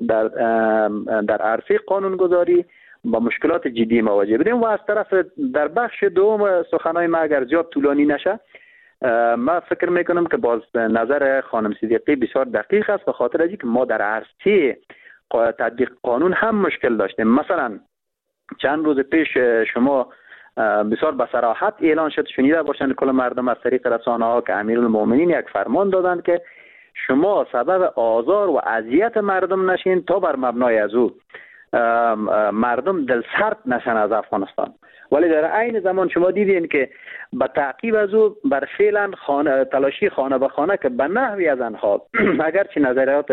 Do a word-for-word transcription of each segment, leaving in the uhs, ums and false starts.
در در عرصه قانونگذاری با مشکلات جدی مواجه بودیم. و از طرف در بخش دوم سخنهای ما اگر زیاد طولانی نشه، ما فکر میکنم که باز نظر خانم صدیقی بسیار دقیق است، به خاطر اینکه ما در عرصه تطبیق قانون هم مشکل داشتیم. مثلا چند روز پیش شما بسیار به صراحت اعلان شد، شنیده باشند کل مردم از طریق رسانه ها، که امیرالمومنین یک فرمان دادند که شما سبب آزار و اذیت مردم نشین تا بر مبنای از او مردم دل سرد نشن از افغانستان. ولی در عین زمان شما دیدین که به تعقیب از او بر فعلا خانه تلاشی خانه به خانه که به نحوی از آنها اگرچه نظریات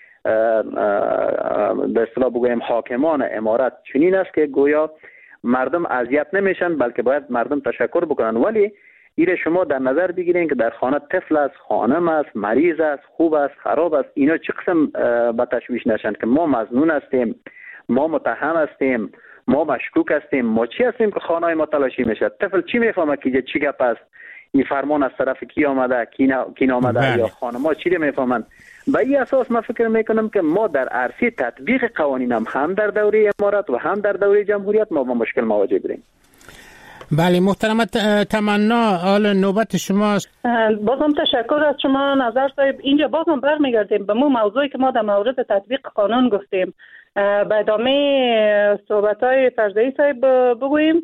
به اصطلاح بگویم حاکمان امارت چنین است که گویا مردم اذیت نمیشن بلکه باید مردم تشکر بکنن، ولی ایره شما در نظر بگیرین که در خانه طفل است، خانم است، مریض است، خوب است، خراب است، اینا چه قسم به تشویش نشن که ما مظنون هستیم، ما متهم هستیم، ما مشکوک هستیم، ما چی هستیم که خانه ما تلاشی میشه؟ طفل چی میفهمه که چی گپ است؟ این فرمان از طرف کی آمده، کی کی آمده، یا خانم‌ها چی میفهمن؟ به این اساس من فکر میکنم که ما در عرصه تطبیق قوانین هم, هم در دوره امارت و هم در دوره جمهوریت ما با مشکل مواجه بودیم. بله محترم تمنا، حال نوبت شماست. بازم تشکر از شما نظر صاحب. اینجا بازم برمیگردیم به مو موضوعی که ما در مورد تطبیق قانون گفتیم. به ادامه صحبت‌های فرزایی صاحب بگوییم،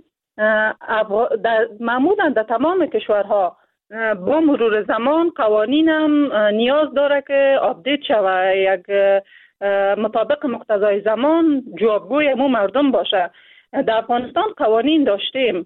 معمولا در تمام کشورها با مرور زمان قوانین هم نیاز داره که آپدیت شود، یک مطابق مقتضای زمان جوابگوی مو مردم باشه. در افغانستان قوانین داشتیم،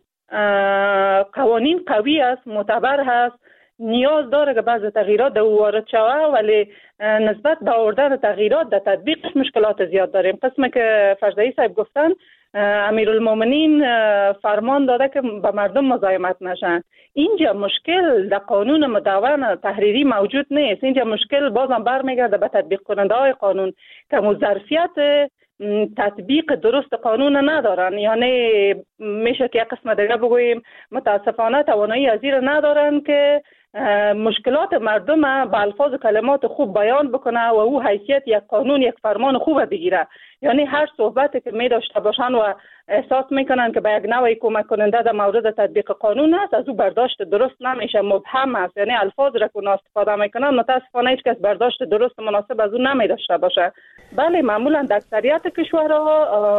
قوانین قوی است، معتبر هست، نیاز داره که بعض تغییرات در وارد شود، ولی نسبت به آوردن تغییرات در تطبیقش مشکلات زیاد داریم. قسمی که فرزایی صاحب گفتن، امیرالمومنین فرمان داده که به مردم مزاحمت نشن. اینجا مشکل در قانون مدون تحریری موجود نیست، اینجا مشکل بازم برمیگرده به تطبیق کننده های قانون که ظرفیت تطبیق درست قانون ندارن. یعنی میشه که یک قسم دیگه بگوییم متاسفانه توانایی از این ندارن که مشکلات مردم به الفاظ و کلمات خوب بیان بکنه و او حیثیت یک قانون، یک فرمان خوب بگیره. یعنی هر صحبتی که می داشته باشن و احساس میکنن که به یک نوعی کمک کننده در مورد تطبیق قانون است، از او برداشت درست نمیشه، مبهم است. یعنی الفاظ را که استفاده میکنن متاسفانه هیچ کس برداشت درست مناسب از او نمی داشته باشه. بله معمولا در اکثریت کشورها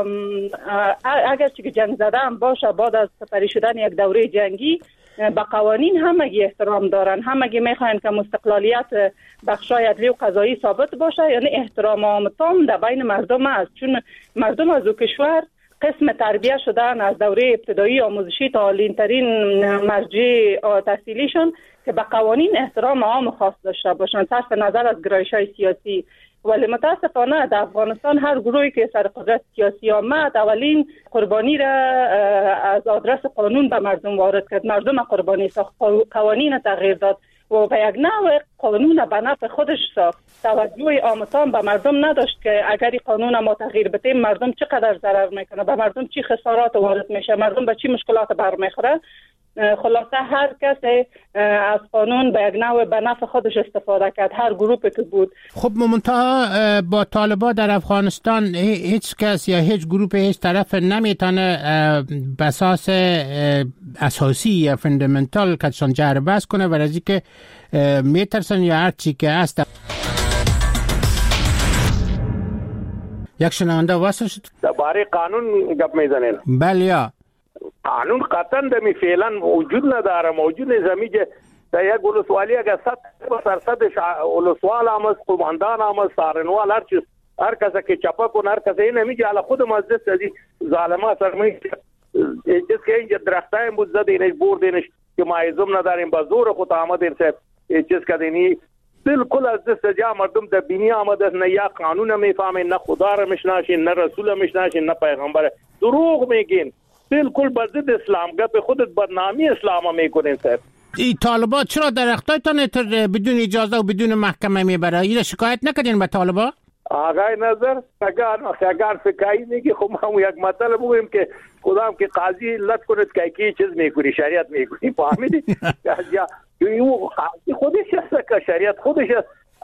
اگر چه جنگ زده هم باشه، بعد از سپری شدن یک دوره جنگی به قوانین همگی احترام دارن، همگی میخواین که مستقلالیت بخشای عدلی و قضایی ثابت باشه. یعنی احترام عام تام در بین مردم است، چون مردم از او کشور قسم تربیه شدن از دوره ابتدایی آموزشی تا عالی ترین مرجع تحصیلیشون که به قوانین احترام عام خاص داشته باشن صرف نظر از گرایش‌های سیاسی. ولی متاسفانه در افغانستان هر گروهی که سر قدرت سیاسی آمد اولین قربانی را از آدرس قانون به مردم وارد کرد، مردم قربانی ساخت، قوانین تغییر داد و به یک نوع قانون به نفع خودش ساخت. توجه عامتان به مردم نداشت که اگر قانون ما تغییر بدیم مردم چقدر ضرر میکنه، به مردم چی خسارات وارد میشه، مردم به چی مشکلات برمیخوره. خلاصه هر کس از قانون به یک نوع به نفع خودش استفاده کرد، هر گروهی که بود. خب منتها با طالبان در افغانستان هیچ کس یا هیچ گروه هیچ طرف نمیتونه به اساس اساسی یا فندامنتال کتشان جهر بس کنه و از اینکه میترسن یا هر چی که هست. یک شنونده واسه شد درباره قانون گپ میزنین؟ بله یا قانون قطعا دمی فعلا وجود نداره، موجود نظامی که در یک ولسوالی اگر صد درصد ولسوال هم است، قماندان هم است، سارنوال، هر چیز هر کسی که چپا کنه، هر کسی این نمیگه علا خود مزدست از این ظالمه سرمی چیز که اینجا درخته بود زد اینش بردینش که مایزم نداریم با زور خود آمدین صاحب چیز کدینی بالکل از دست جا مردم در بینی آمده نه یا قانون میفهمین، نه خدا را میشناسین، نه رسول را میشناسین، نه پیغمبر. دروغ میگین، بالکل با ضد اسلام گپ خودت بدنامی اسلام میکنین صاحب. این طالبان چرا درختایتان بدون اجازه و بدون محکمه میبره؟ این شکایت نکردین به طالبان؟ آقای نظر اگر اگر فکایی میگی خب ما یک مطلب بگویم که خدام که قاضی لط کنه که کی چیز میکنی، شریعت میکنی، فهمیدی؟ یا خودش است که شریعت خودش است.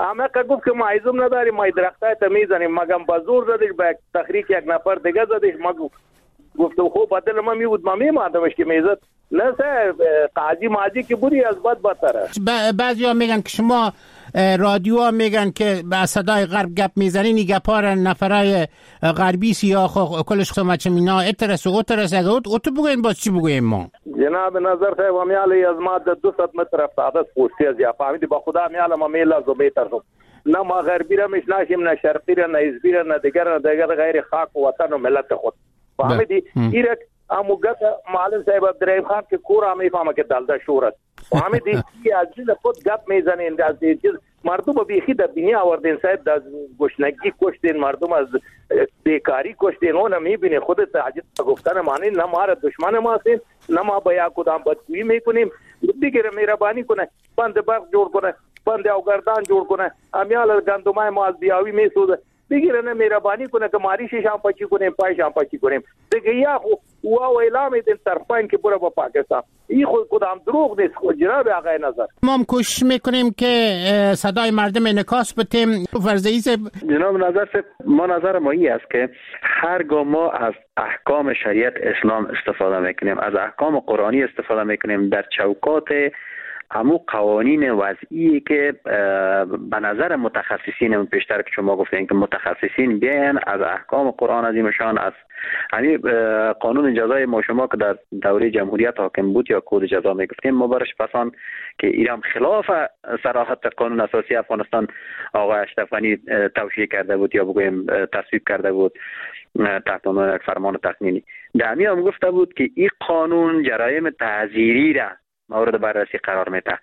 اما گفت که ما ایزم نداریم، ما درختای تا میزنیم، مگم با زور زدش به تخریک یک نفر دیگه زدش. ما گفتم خب بدل ما میبود ما میماندمش که میزد. نه سر قاضی ماضی که بودی از بد بدتره. بعضی ها میگن که شما رادیو ها میگن که به صدای غرب گپ میزنین، این گپ ها را نفرای غربی سیاه کلش خمچه مینا اترس و اترس اگه ات بگوین باز چی بگوین ما؟ جناب نظر صاحب همیاله از ما ده دویست متر افتاده است پوستی از یا فهمیدی با خدا همیاله ما میلا زو میترسم. نه ما غربی را میشناسیم، نه شرقی را، نه ازبی را، نه دیگر را، دیگر غیر خاک و وطن و ملت خود. فهمیدی ایرک امو گت معلم صاحب عبدالرحیم خان که کورا میفهمه که دلده شورت. فهمیدی که از چیز خود گپ میزنین، از چیز مردم بیخی در دنیا آوردین صاحب، از گشنگی کشتین مردم، از بیکاری کشتین. اون میبینی خودت عجیب گفتن معنی نه ما را دشمن ما هستین، نه ما با یا کدام بدگویی میکنیم. دیگه مهربانی کنه بند برق جوړ کنه، بند اوگردان جوړ کنه، امیال گندمای ما از بیاوی میسوده. بگیره نه مهربانی کنه که ماریشش هم پاچی کنیم، پایش هم پاچی کنیم. دیگه یا خو او اعلام دین طرفین که برو با پاکستان. این خود کدام دروغ نیست خود جناب آقای نظر. ما هم کوشش میکنیم که صدای مردم انعکاس بدیم. فرضیه جناب نظر سے ما نظر ما این است که هرگاه ما از احکام شریعت اسلام استفاده میکنیم، از احکام قرآنی استفاده میکنیم در چوکات همو قوانین وضعی که به نظر متخصصین، پیشتر که شما گفتین که متخصصین بیان از احکام قرآن عظیمشان، از همین قانون جزای ما شما که در دوره جمهوریت حاکم بود یا کد جزا میگفتیم، ما برش پسان که ایران خلاف صراحت قانون اساسی افغانستان آقای اشرف غنی توشیح کرده بود یا بگویم تصویب کرده بود تحت عنوان یک فرمان تقنینی. در همین هم گفته بود که این قانون جرایم تعزیری را مورد بررسی قرار میده.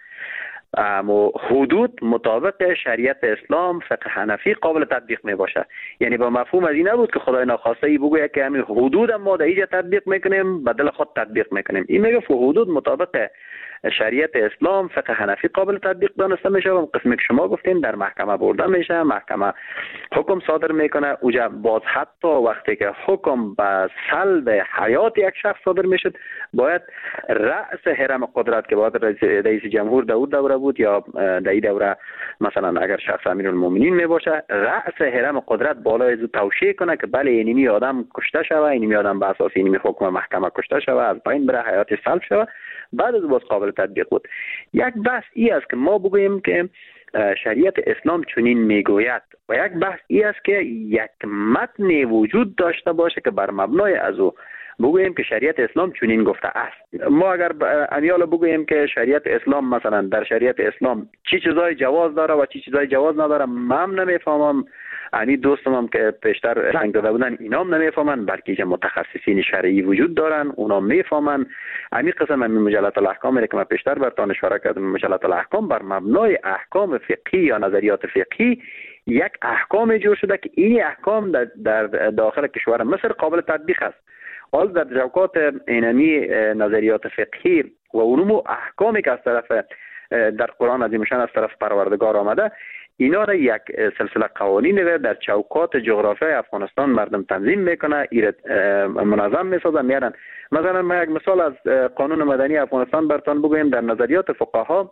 اما حدود مطابق شریعت اسلام فقه حنفی قابل تطبیق می باشه. یعنی با مفهوم از این نبود که خدای ناخواسته ای بگوید که همین حدود ما در اینجا تطبیق میکنیم بدل خود تطبیق میکنیم. این میگه حدود مطابق شریعت اسلام فقه حنفی قابل تطبیق دانسته میشه و قسمی که شما گفتین در محکمه برده میشه، محکمه حکم صادر میکنه. اوجا باز حتی وقتی که حکم به سلب حیات یک شخص صادر میشد، باید رأس حرم قدرت که باید رئیس جمهور داود دوره بود یا در این دوره مثلا اگر شخص امیرالمومنین میباشه، رأس حرم قدرت بالای از توشیح کنه که بله اینمی آدم کشته شوه، اینمی آدم به اساس اینمی حکم محکمه کشته شوه، از پایین بره حیات سلب شوه، بعد از باز قابل تطبیق بود. یک بحث ای است که ما بگوییم که شریعت اسلام چنین میگوید و یک بحث ای است که یک متن وجود داشته باشه که بر مبنای از او بگوییم که شریعت اسلام چنین گفته است. ما اگر امیال بگوییم که شریعت اسلام مثلا در شریعت اسلام چی چیزای جواز داره و چی چیزای جواز نداره، من نمیفهمم، یعنی دوستم هم که پیشتر رنگ داده بودن اینام نمیفهمن، بلکه متخصصین شرعی وجود دارن اونا میفهمن. همین قسم همین مجلات الاحکام که من پیشتر براتون اشاره کردم، مجلات الاحکام بر مبنای احکام فقهی یا نظریات فقهی یک احکام جور شده که این احکام در, در داخل کشور مصر قابل تطبیق است. حال در جوکات اینمی نظریات فقهی و اونمو احکامی که از طرف در قرآن عظیمشان از طرف پروردگار آمده، اینا را یک سلسله قوانین را در چوکات جغرافیای افغانستان مردم تنظیم میکنه، ایرت منظم میسازن میارن. مثلا ما یک مثال از قانون مدنی افغانستان براتون بگویم. در نظریات فقها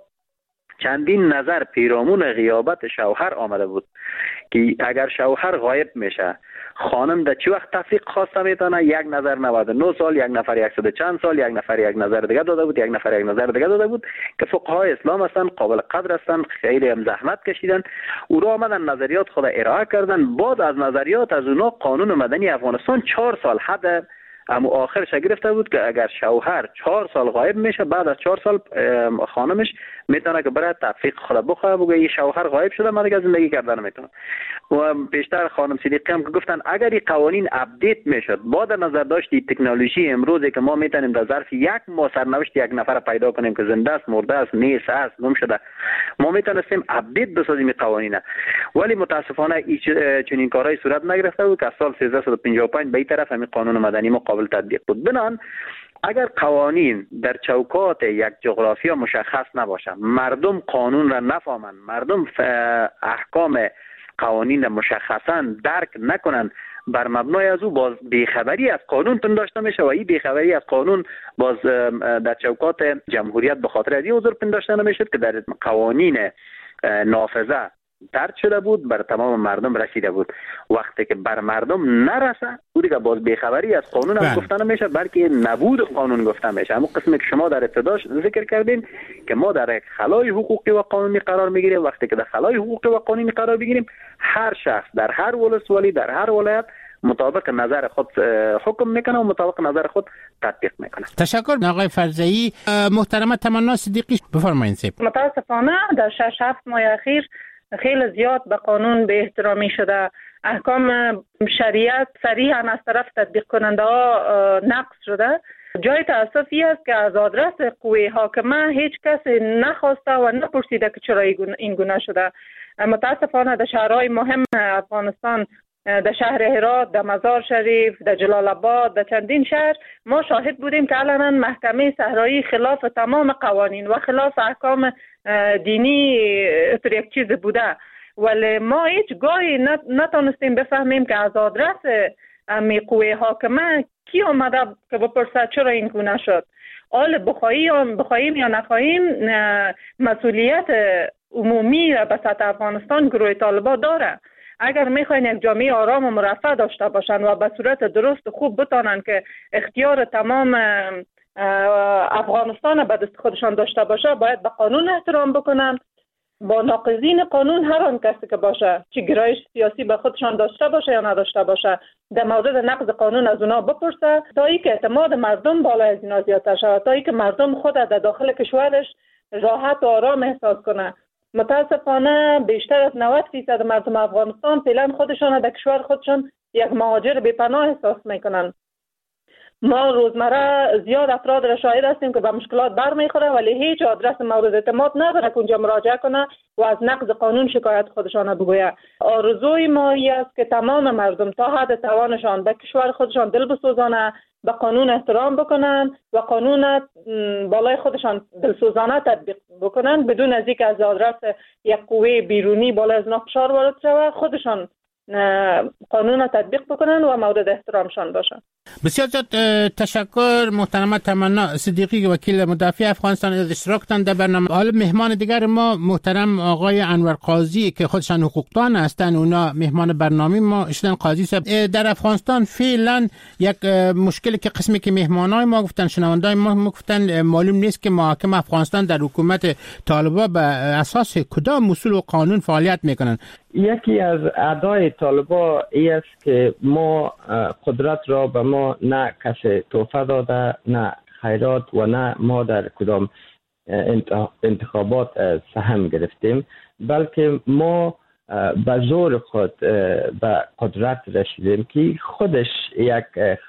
چندین نظر پیرامون غیابت شوهر آمده بود که اگر شوهر غایب میشه خانم در چه وقت تفریق خواسته میتونه. یک نظر نود و نه سال، یک نفر صد چند سال، یک نفر یک نظر دیگه داده بود، یک نفر یک نظر دیگه داده بود که فقهای اسلام هستن، قابل قدر هستن، خیلی هم زحمت کشیدن، او را آمدن نظریات خود ارائه کردن. بعد از نظریات از اونا قانون مدنی افغانستان چهار سال حد اما آخرش گرفته بود که اگر شوهر چهار سال غایب میشه، بعد از چهار سال خانمش میتونه که برای تفریق خود بخواه بگه این شوهر غایب شده من دیگه زندگی کردن میتونه. و پیشتر خانم صدیقی هم که گفتن اگر این قوانین اپدیت میشد با در نظر داشتی تکنولوژی امروزی که ما میتونیم در ظرف یک ماه سرنوشت یک نفر پیدا کنیم که زنده است، مرده است، نیست است، گم شده، ما میتونستیم اپدیت بسازیم این قوانین. ولی متاسفانه چنین کارهای صورت نگرفته بود که از سال سیزده و پنجاه و پنج به این طرف همین قانون مدنی ما قابل تطبیق بود. بنان اگر قوانین در چوکات یک جغرافیا مشخص نباشه، مردم قانون را نفهمن، مردم احکام قوانین را مشخصا درک نکنن، بر مبنای از او باز بیخبری از قانون تن داشته میشه و این بیخبری از قانون باز در چوکات جمهوریت به خاطر از این حضور پنداشته نمیشه که در قوانین نافذه درد شده بود، بر تمام مردم رسیده بود. وقتی که بر مردم نرسه او دیگه باز بیخبری از قانون هم گفته نمیشه، بلکه نبود قانون گفته میشه. همون قسمی که شما در ابتداش ذکر کردین که ما در یک خلای حقوقی و قانونی قرار میگیریم. وقتی که در خلای حقوقی و قانونی قرار بگیریم، هر شخص در هر ولسوالی در هر ولایت مطابق نظر خود حکم میکنه و مطابق نظر خود تطبیق میکنه. تشکر آقای فرزئی. محترمه تمنا صدیقی بفرمایید. متاسفانه در شش هفت ماه اخیر خیلی زیاد به قانون به احترامی شده. احکام شریعت صریحاً از طرف تطبیق کننده ها نقض شده. جای تأسفی است که از آدرس قوه حاکمه هیچ کسی نخواسته و نپرسیده که چرا این گونه شده. متاسفانه در شهرهای مهم افغانستان، در شهر هرات، در مزار شریف، در جلال آباد، در چندین شهر ما شاهد بودیم که علنا محکمه صحرایی خلاف تمام قوانین و خلاف احکام دینی اتر یک چیز بوده، ولی ما هیچ گاهی نتونستیم بفهمیم که از آدرس امی قوه حاکمه کی آمده که بپرسه چرا این گونه شد. آل بخواهیم بخواهیم یا نخواهیم مسئولیت عمومی به سطح افغانستان گروه طالبان داره. اگر میخواین یک جامعه آرام و مرفه داشته باشن و به صورت درست خوب بتانن که اختیار تمام افغانستان به دست خودشان داشته باشه، باید به قانون احترام بکنن. با ناقضین قانون هر آن کسی که باشه، چه گرایش سیاسی به خودشان داشته باشه یا نداشته باشه، در مورد نقض قانون از اونا بپرسه تا اینکه اعتماد مردم بالای از اینا زیادتر شود، تا اینکه مردم خود در داخل کشورش راحت و آرام احساس کنه. متاسفانه بیشتر از نود درصد مردم افغانستان فعلا خودشان در کشور خودشان یک مهاجر بی‌پناه احساس میکنن. ما روزمره زیاد افراد را شاهد هستیم که به مشکلات برمیخوره ولی هیچ آدرس مورد اعتماد نداره که اونجا مراجعه کنه و از نقض قانون شکایت خودشان بگویه. آرزوی ما است که تمام مردم تا حد توانشان به کشور خودشان دل بسوزانه، به قانون احترام بکنن و قانون بالای خودشان دلسوزانه تطبیق بکنن، بدون از اینکه از آدرس یک قوه بیرونی بالای از فشار وارد شود، خودشان قانون تطبیق بکنن و مورد احترامشان باشن. بسیار زیاد تشکر محترمه تمنا صدیقی، وکیل مدافع افغانستان، از اشتراک در برنامه. حالا مهمان دیگر ما محترم آقای انور قاضی که خودشان حقوقدان هستند، اونا مهمان برنامه ما شدن. قاضی صاحب، در افغانستان فعلا یک مشکلی که قسمی که مهمانای ما گفتن، شنوندای ما گفتن، معلوم نیست که محاکم افغانستان در حکومت طالبان به اساس کدام اصول و قانون فعالیت میکنن. یکی از ادعای طالبان این است که ما قدرت را به ما نه کسی تحفه داده، نه خیرات و نه ما در کدام انتخابات سهم گرفتیم، بلکه ما به زور خود به قدرت رسیدیم که خودش یک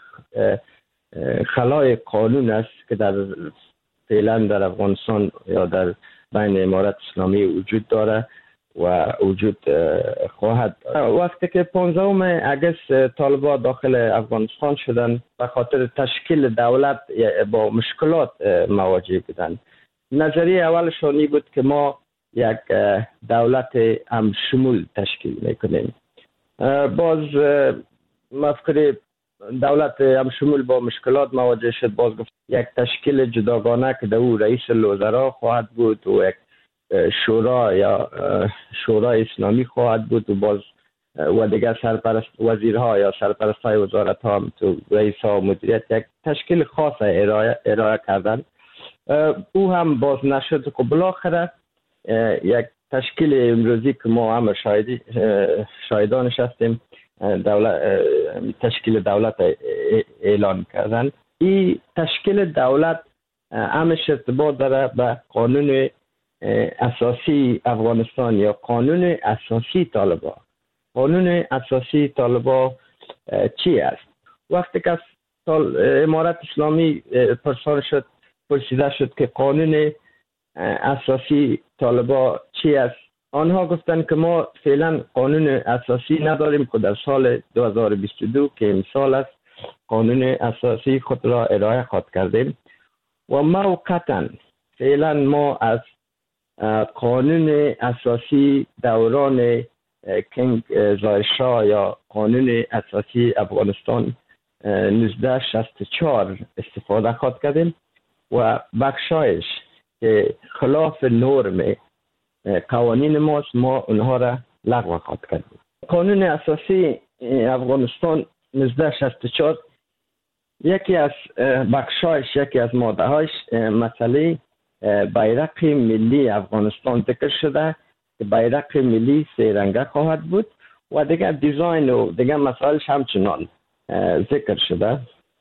خلای قانون است که در فعلا در افغانستان یا در بین امارت اسلامی وجود داره و وجود خواهد. وقتی که پانزدهم اگست طالبان داخل افغانستان شدن، به خاطر تشکیل دولت با مشکلات مواجه بودند. نظریه اولشان بود که ما یک دولت همشمول تشکیل میکنیم. باز مفکر دولت همشمول با مشکلات مواجه شد، باز گفت یک تشکیل جداگانه که در او رئیس الوزراء خواهد بود و یک شورا یا شورای اسلامی خواهد بود و باز و دیگر سرپرست وزیرها یا سرپرستای وزارت ها تو رئیس ها مدیریت یک تشکیل خاص ارائه, ارائه کردن. او هم باز نشد که بالاخره یک تشکیل امروزی که ما هم شاهدی شاهدانش هستیم، دولت تشکیل دولت اعلان کردن. این تشکیل دولت همش ارتباط داره به قانون اساسی افغانستان یا قانون اساسی طالبان. قانون اساسی طالبان چی است؟ وقتی که امارت اسلامی پرسان شد پرسیده شد که قانون اساسی طالبان چی است، آنها گفتن که ما فعلا قانون اساسی نداریم که در سال دو هزار و بیست و دو که امسال است قانون اساسی خود را ارائه خواهد کردیم و موقتا فعلا ما از قانون اساسی دوران کنگ ظاهرشاه یا قانون اساسی افغانستان نوزده شصت و چهار استفاده خواهد کردیم و بخشایش که خلاف نرم قوانین ماست، ما اونها را لغو خواهد کردیم. قانون اساسی افغانستان نوزده شصت و چهار یکی از بخشایش، یکی از ماده‌هایش مسئله بیرق ملی افغانستان ذکر شده که بیرق ملی سه رنگه خواهد بود و دیگر دیزاین و دیگر مسائلش همچنان ذکر شده،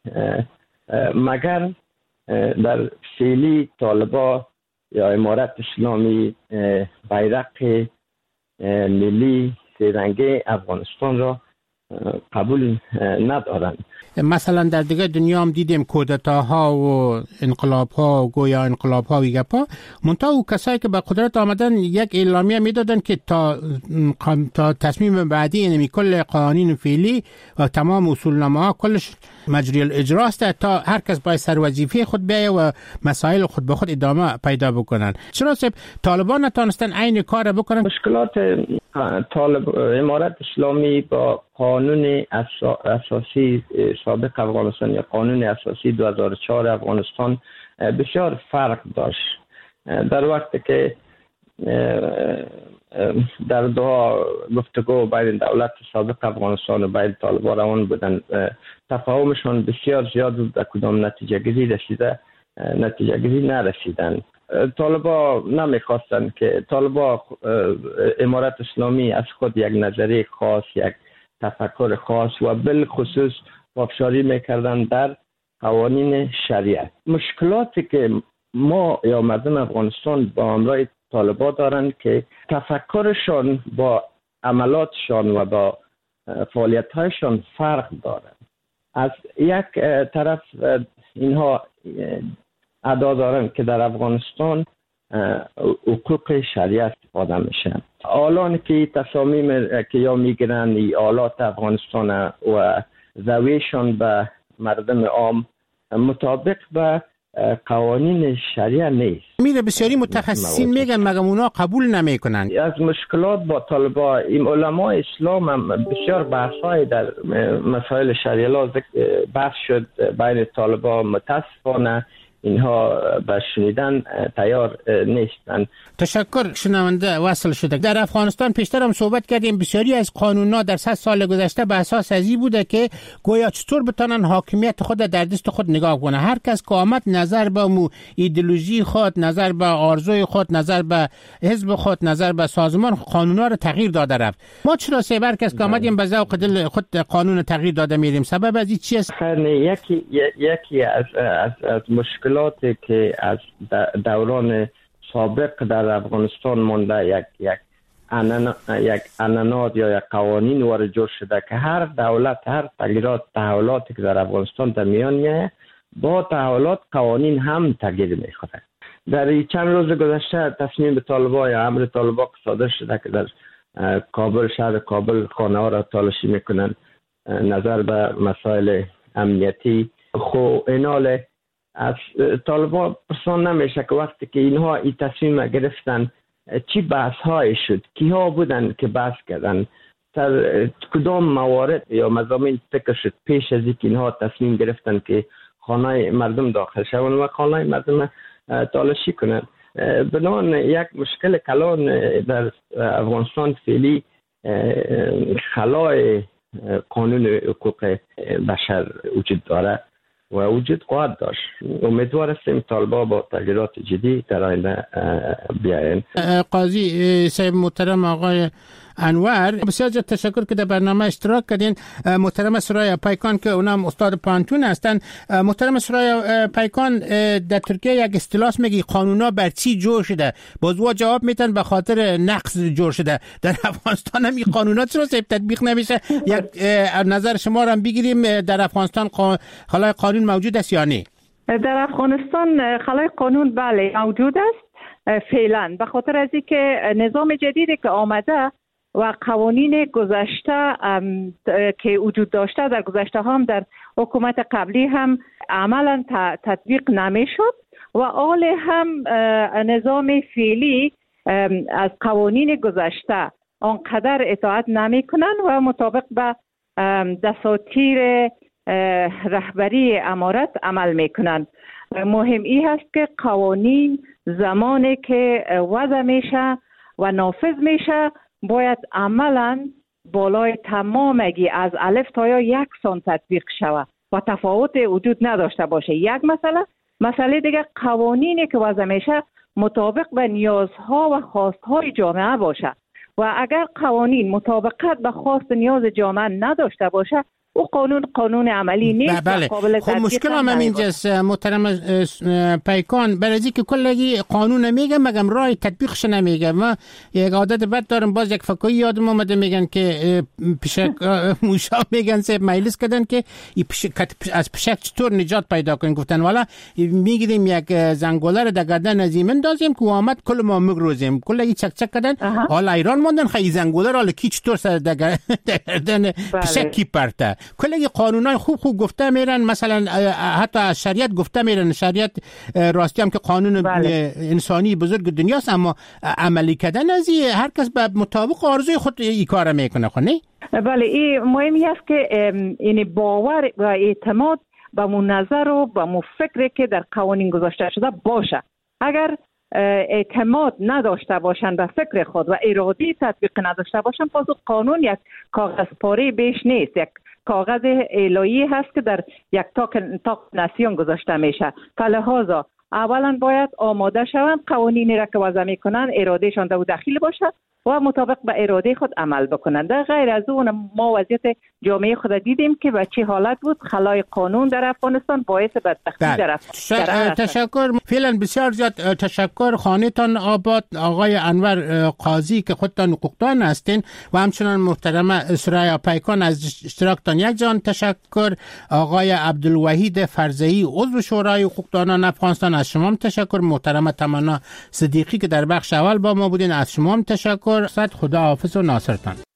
مگر در فعلی طالبا یا امارت اسلامی بیرق ملی سه رنگه افغانستان را قبول ندارند. مثلا در دیگه دنیا هم دیدیم کودتاها و انقلابها و گویا انقلابها و گپا، منتها او کسایی که به قدرت آمدن یک اعلامیه میدادن که تا تا تصمیم بعدی، یعنی کل قوانین فعلی و تمام اصولنامه ها کلش مجری الاجرا است، تا هر کس باید سر وظیفه خود بیایه و مسائل خود به خود ادامه پیدا بکنن. چرا سب طالبان نتونستن عین کار بکنن؟ مشکلات طالب امارت اسلامی با قانون اساسی سابق افغانستان یا قانون اساسی دو هزار و چهار افغانستان بسیار فرق داشت. در وقتی که در دو گفتگو بین دولت سابق افغانستان و بین طالبان روان بودن، تفاهمشان بسیار زیاد بود، به کدام نتیجه گیری رسیده نتیجه گیری نرسیدن. طالبا نمیخواستن که طالبا امارت اسلامی از خود یک نظریه خاص، یک تفکر خاص و بالخصوص افشاری میکردن در قوانین شریعت. مشکلاتی که ما یا مردم افغانستان با همراه طالبا دارند که تفکرشان با عملاتشان و با فعالیت‌هایشان فرق دارند. از یک طرف اینها ادعا دارند که در افغانستان حقوق شریعت استفاده میشه. آلان که تصامیم که یا میگیرن ای آلات افغانستان و زویشان به مردم عام مطابق به قوانین شریعه نیست. میره بسیاری متخصصین میگن مگه اونا قبول نمیکنن. از مشکلات با طالبا این علماء اسلام هم بسیار بحث‌های در مسائل شریعه بحث شد بین طالبا، متاسفانه اینها به شنیدن تیار نیستند. تشکر. شنونده وصل شده. در افغانستان پیشتر هم صحبت کردیم، بسیاری از قانون‌ها در صد سال گذشته به اساس ازی بوده که گویا چطور بتونن حاکمیت خود در دست خود نگاه کنه. هر کس که آمد نظر به مو ایدئولوژی خود، نظر به آرزوی خود، نظر به حزب خود، نظر به سازمان قانون‌ها رو تغییر داده رفت. ما چرا سه هر کس که آمدیم به ذوق دل خود قانون تغییر داده میریم؟ سبب از این چی است؟ یکی یکی از از, از مشکل که از دوران سابق در افغانستان مونده، یک یک اننا یک انانات یا یک قوانین وارد جور شده که هر دولت، هر تغییرات تحولاتی که در افغانستان در میان میاد، با تحولات قوانین هم تغییر میخوره. در چند روز گذشته تصمیم به طالبان یا امر طالبان صادر شده که در کابل، شهر کابل، خانه ها را تالاشی میکنن نظر به مسائل امنیتی. خو اینال از طالبان پرسان نمیشه که وقتی که اینها این تصمیم گرفتن چی بحث های شد، کیها بودن که بحث کردن، در کدام موارد یا مضامین فکر شد پیش از اینکه اینها تصمیم گرفتن که خانه مردم داخل شون و خانه مردم تالاشی کنن. بنابراین یک مشکل کلان در افغانستان فعلی خلای قانون حقوق بشر وجود داره و وجود خواهد داشت. امیدوار هستیم طالبا با تغییرات جدی در آینده بیاین. قاضی صاحب محترم آقای انور، بسیار زیاد تشکر که در برنامه اشتراک کردین. محترم سرای پیکان که اونم استاد پانتون هستن. محترم سرای پیکان، در ترکیه یک اصطلاح میگی قانونا بر چی جور شده؟ بازوا جواب میتن به خاطر نقص جور شده. در افغانستان هم این قانونا چرا تطبیق نمیشه؟ یک نظر شما رو هم بگیریم. در افغانستان خلای قانون موجود است یا نه؟ در افغانستان خلای قانون بله موجود است فعلا، به خاطر از اینکه نظام جدیدی که آمده و قوانین گذشته که وجود داشته در گذشته هم در حکومت قبلی هم عملا تطبیق نمیشد و حال هم نظام فعلی از قوانین گذشته آنقدر اطاعت نمی کنن و مطابق به دساتیر رهبری امارت عمل می کنن. مهم ای هست که قوانین زمانی که وضع میشه و نافذ میشه، باید عملا بالای تمامگی از الف تا یا یکسان تطبیق شود و تفاوت وجود نداشته باشه. یک مسئله. مسئله دیگه قوانینی که وضع میشه مطابق به نیازها و خواستهای جامعه باشه و اگر قوانین مطابقت به خواست نیاز جامعه نداشته باشه او قانون قانون عملی نیست. بله. قابل خب مشکل هم اینجاست محترم پیکان، برای که کلگی قانون میگه مگم راه تطبیقش نمیگه. ما یک عادت بد دارم، باز یک فکایی یادم اومده میگن که پشک موشا میگن سه مجلس کردن که از پشک چطور نجات پیدا کنیم. گفتن والا میگیریم یک زنگوله رو در گردن از این مندازیم که آمد کل ما مگروزیم. کلگی چک چک کردن حالا ایران موندن خیلی زنگوله رو کی چطور سر در گردن پشک کی پرته. کلی قانونای خوب خوب گفته میرن، مثلا حتی از شریعت گفته میرن، شریعت راستی هم که قانون بله. انسانی بزرگ دنیاست، اما عملی کردن از هر کس به مطابق آرزوی خود این کار میکنه. خب نه؟ بله، این مهمی است که این باور و اعتماد به مون نظر و به مون فکری که در قوانین گذاشته شده باشه. اگر اعتماد نداشته باشن به فکر خود و ارادی تطبیق نداشته باشن، پس قانون یک کاغذ پاره بیش نیست، یک کاغذ الهی هست که در یک تاق تاق نسیون گذاشته میشه. فلهذا اولا باید آماده شوند، قوانینی را که وضع میکنن ارادهشان در داخل باشه و مطابق به اراده خود عمل بکنند. در غیر از اون ما وضعیت جامعه خود دیدیم که به چه حالت بود. خلای قانون در افغانستان باعث بدبختی در افغانستان. تشکر، فعلا بسیار زیاد تشکر. خانه‌تان آباد آقای انور قاضی که خودتان حقوقدان هستین و همچنان محترم سریا پیکان از اشتراکتان یک جان تشکر. آقای عبدالوحید فرزئی عضو شورای حقوقدانان افغانستان از شما هم تشکر. محترم تمنا صدیقی که در بخش اول با ما بودین از شما هم تشکر. صد خدا حافظ و ناصرتان.